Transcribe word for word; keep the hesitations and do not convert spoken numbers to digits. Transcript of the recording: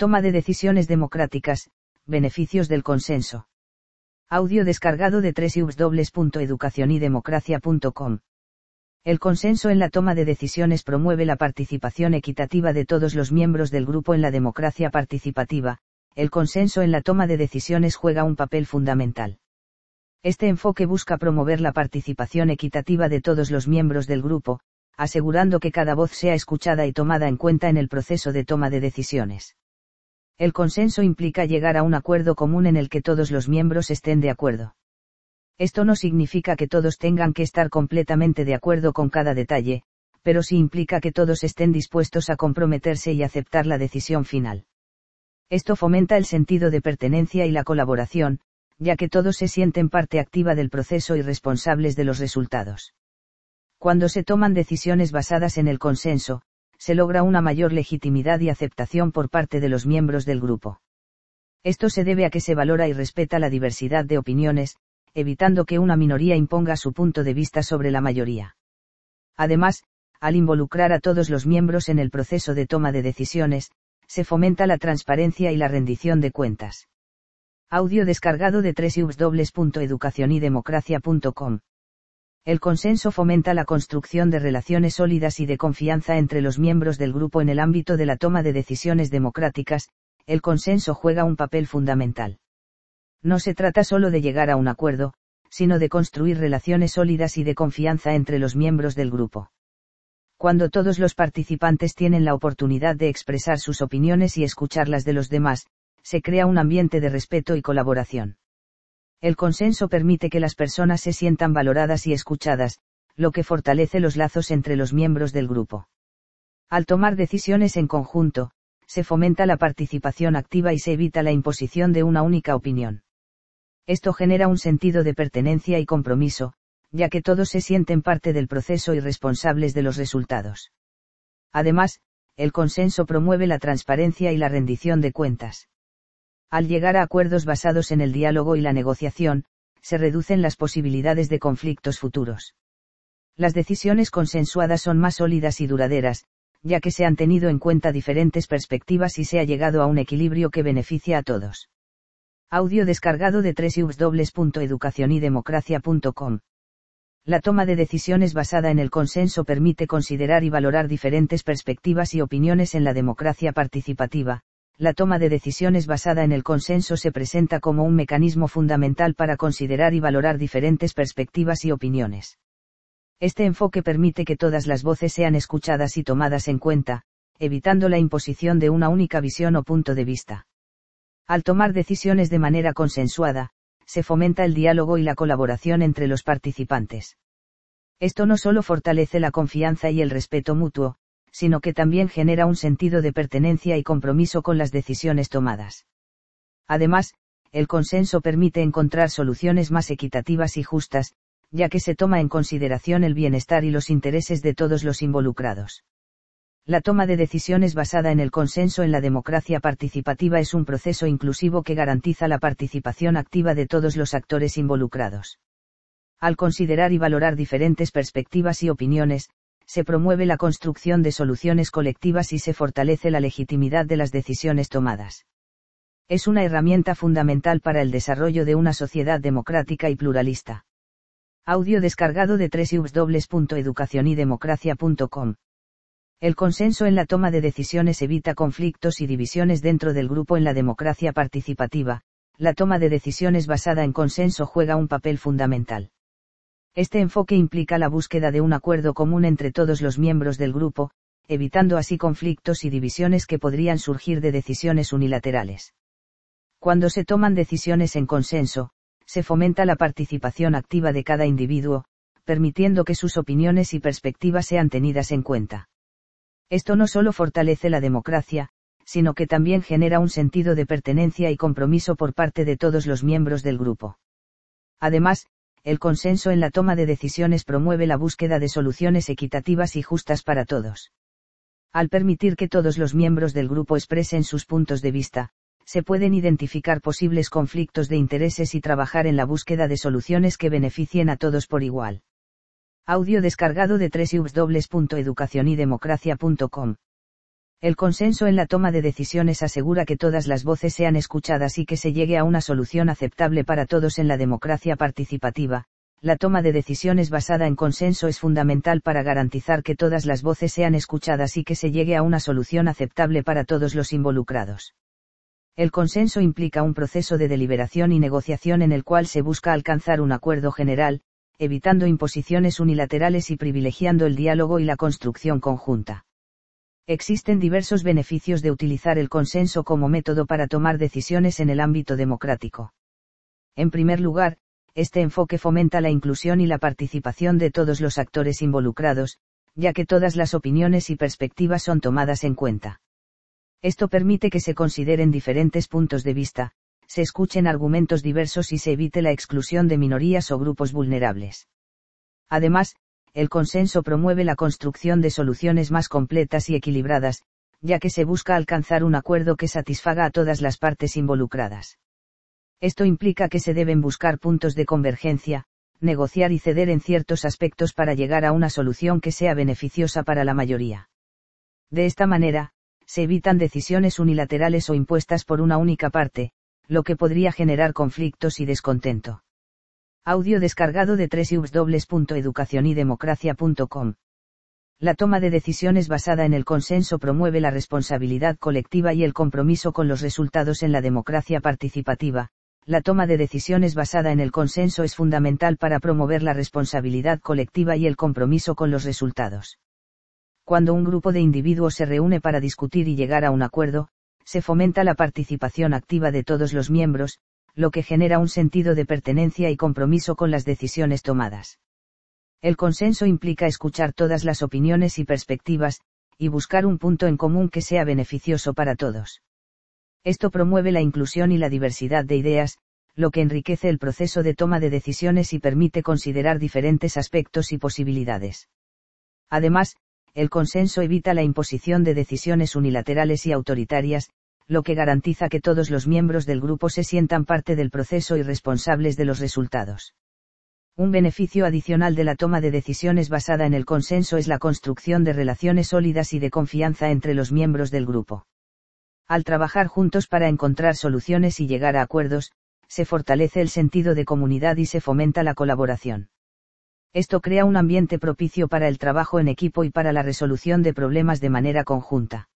Toma de decisiones democráticas, beneficios del consenso. Audio descargado de doble u doble u doble u punto educación y democracia punto com. El consenso en la toma de decisiones promueve la participación equitativa de todos los miembros del grupo en la democracia participativa. El consenso en la toma de decisiones juega un papel fundamental. Este enfoque busca promover la participación equitativa de todos los miembros del grupo, asegurando que cada voz sea escuchada y tomada en cuenta en el proceso de toma de decisiones. El consenso implica llegar a un acuerdo común en el que todos los miembros estén de acuerdo. Esto no significa que todos tengan que estar completamente de acuerdo con cada detalle, pero sí implica que todos estén dispuestos a comprometerse y aceptar la decisión final. Esto fomenta el sentido de pertenencia y la colaboración, ya que todos se sienten parte activa del proceso y responsables de los resultados. Cuando se toman decisiones basadas en el consenso, se logra una mayor legitimidad y aceptación por parte de los miembros del grupo. Esto se debe a que se valora y respeta la diversidad de opiniones, evitando que una minoría imponga su punto de vista sobre la mayoría. Además, al involucrar a todos los miembros en el proceso de toma de decisiones, se fomenta la transparencia y la rendición de cuentas. Audio descargado de doble u doble u doble u punto educación y democracia punto com. El consenso fomenta la construcción de relaciones sólidas y de confianza entre los miembros del grupo en el ámbito de la toma de decisiones democráticas. El consenso juega un papel fundamental. No se trata solo de llegar a un acuerdo, sino de construir relaciones sólidas y de confianza entre los miembros del grupo. Cuando todos los participantes tienen la oportunidad de expresar sus opiniones y escuchar las de los demás, se crea un ambiente de respeto y colaboración. El consenso permite que las personas se sientan valoradas y escuchadas, lo que fortalece los lazos entre los miembros del grupo. Al tomar decisiones en conjunto, se fomenta la participación activa y se evita la imposición de una única opinión. Esto genera un sentido de pertenencia y compromiso, ya que todos se sienten parte del proceso y responsables de los resultados. Además, el consenso promueve la transparencia y la rendición de cuentas. Al llegar a acuerdos basados en el diálogo y la negociación, se reducen las posibilidades de conflictos futuros. Las decisiones consensuadas son más sólidas y duraderas, ya que se han tenido en cuenta diferentes perspectivas y se ha llegado a un equilibrio que beneficia a todos. Audio descargado de doble u doble u doble u punto educación y democracia punto com. La toma de decisiones basada en el consenso permite considerar y valorar diferentes perspectivas y opiniones en la democracia participativa. La toma de decisiones basada en el consenso se presenta como un mecanismo fundamental para considerar y valorar diferentes perspectivas y opiniones. Este enfoque permite que todas las voces sean escuchadas y tomadas en cuenta, evitando la imposición de una única visión o punto de vista. Al tomar decisiones de manera consensuada, se fomenta el diálogo y la colaboración entre los participantes. Esto no solo fortalece la confianza y el respeto mutuo, sino que también genera un sentido de pertenencia y compromiso con las decisiones tomadas. Además, el consenso permite encontrar soluciones más equitativas y justas, ya que se toma en consideración el bienestar y los intereses de todos los involucrados. La toma de decisiones basada en el consenso en la democracia participativa es un proceso inclusivo que garantiza la participación activa de todos los actores involucrados. Al considerar y valorar diferentes perspectivas y opiniones, se promueve la construcción de soluciones colectivas y se fortalece la legitimidad de las decisiones tomadas. Es una herramienta fundamental para el desarrollo de una sociedad democrática y pluralista. Audio descargado de doble u doble u doble u punto educación y democracia punto com. El consenso en la toma de decisiones evita conflictos y divisiones dentro del grupo en la democracia participativa. La toma de decisiones basada en consenso juega un papel fundamental. Este enfoque implica la búsqueda de un acuerdo común entre todos los miembros del grupo, evitando así conflictos y divisiones que podrían surgir de decisiones unilaterales. Cuando se toman decisiones en consenso, se fomenta la participación activa de cada individuo, permitiendo que sus opiniones y perspectivas sean tenidas en cuenta. Esto no solo fortalece la democracia, sino que también genera un sentido de pertenencia y compromiso por parte de todos los miembros del grupo. Además, el consenso en la toma de decisiones promueve la búsqueda de soluciones equitativas y justas para todos. Al permitir que todos los miembros del grupo expresen sus puntos de vista, se pueden identificar posibles conflictos de intereses y trabajar en la búsqueda de soluciones que beneficien a todos por igual. Audio descargado de doble u doble u doble u punto educación y democracia punto com. El consenso en la toma de decisiones asegura que todas las voces sean escuchadas y que se llegue a una solución aceptable para todos en la democracia participativa. La toma de decisiones basada en consenso es fundamental para garantizar que todas las voces sean escuchadas y que se llegue a una solución aceptable para todos los involucrados. El consenso implica un proceso de deliberación y negociación en el cual se busca alcanzar un acuerdo general, evitando imposiciones unilaterales y privilegiando el diálogo y la construcción conjunta. Existen diversos beneficios de utilizar el consenso como método para tomar decisiones en el ámbito democrático. En primer lugar, este enfoque fomenta la inclusión y la participación de todos los actores involucrados, ya que todas las opiniones y perspectivas son tomadas en cuenta. Esto permite que se consideren diferentes puntos de vista, se escuchen argumentos diversos y se evite la exclusión de minorías o grupos vulnerables. Además, el consenso promueve la construcción de soluciones más completas y equilibradas, ya que se busca alcanzar un acuerdo que satisfaga a todas las partes involucradas. Esto implica que se deben buscar puntos de convergencia, negociar y ceder en ciertos aspectos para llegar a una solución que sea beneficiosa para la mayoría. De esta manera, se evitan decisiones unilaterales o impuestas por una única parte, lo que podría generar conflictos y descontento. Audio descargado de doble u doble u doble u punto educación y democracia punto com. La toma de decisiones basada en el consenso promueve la responsabilidad colectiva y el compromiso con los resultados en la democracia participativa. La toma de decisiones basada en el consenso es fundamental para promover la responsabilidad colectiva y el compromiso con los resultados. Cuando un grupo de individuos se reúne para discutir y llegar a un acuerdo, se fomenta la participación activa de todos los miembros, lo que genera un sentido de pertenencia y compromiso con las decisiones tomadas. El consenso implica escuchar todas las opiniones y perspectivas, y buscar un punto en común que sea beneficioso para todos. Esto promueve la inclusión y la diversidad de ideas, lo que enriquece el proceso de toma de decisiones y permite considerar diferentes aspectos y posibilidades. Además, el consenso evita la imposición de decisiones unilaterales y autoritarias, lo que garantiza que todos los miembros del grupo se sientan parte del proceso y responsables de los resultados. Un beneficio adicional de la toma de decisiones basada en el consenso es la construcción de relaciones sólidas y de confianza entre los miembros del grupo. Al trabajar juntos para encontrar soluciones y llegar a acuerdos, se fortalece el sentido de comunidad y se fomenta la colaboración. Esto crea un ambiente propicio para el trabajo en equipo y para la resolución de problemas de manera conjunta.